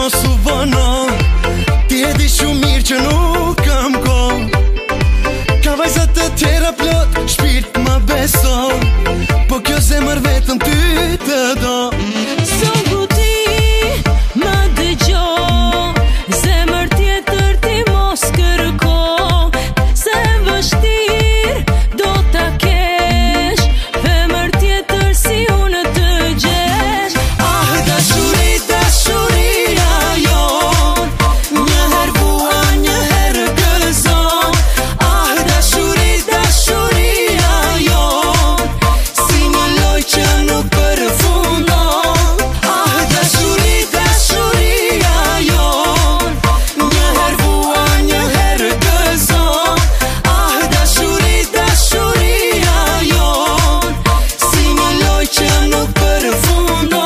mos u vëno. Ti e di shumë mirë që nuk kam kohë. Ka vajzat të tjera plot, shpirt ma beso, po kjo zemër vetëm ty të do. Songu ti ma dëgjo, zemër tjetër ti mos kërko. Se vështir do ta kesh, femër tjetër si unë të gjesh. Ah, dashuri, dashuria jon, njëherë bua, njëherë gëzon. Ah, dashuri, dashuria jon, si një lojë që nuk përfundon. Ah, dashuri, dashuria jon, njëherë bua, njëherë gëzon. Ah, dashuri, dashuria jon, si një lojë që nuk përfundon.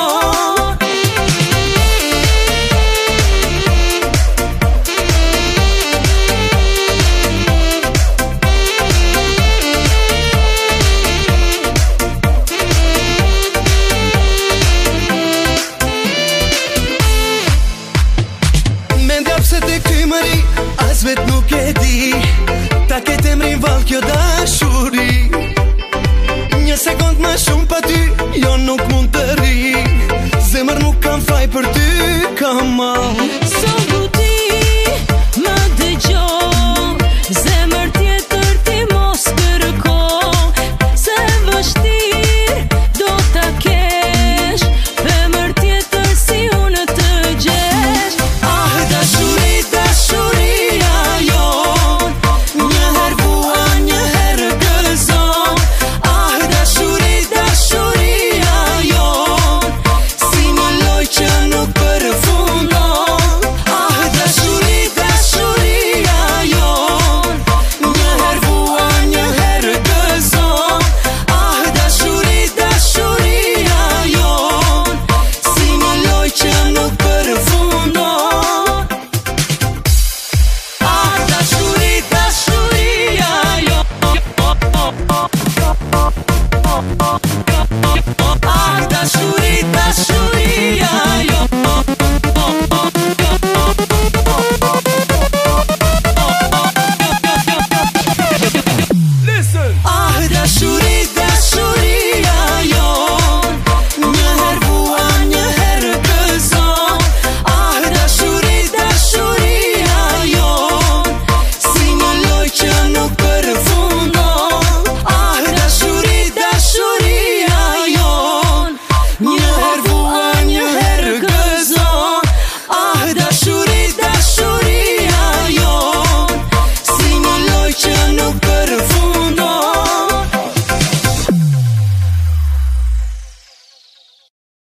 Mendja pse te ky mëri, as vet nuk e di. Ta ketë emrin vallë kjo dashuri. Një sekond më shumë pa ty, jo nuk mund të ri. Zemër nuk kam faj për ty, kam all. Songu ti ma dëgjo, zemër tjetër ti mos kërko. Se vështir do ta kesh, femër tjetër si unë të gjesh. Ah, dashuri, dashuria jon, njëherë bua, njëherë gëzon. Ah, dashuri, dashuria jon, si një lojë që nuk përfundon. Ah, dashuri, dashuria jon, njëherë bua, njëherë gëzon. Ah, dashuri, dashuria jon, si një lojë që nuk përfundon. Ah, dashuri, dashuria jon.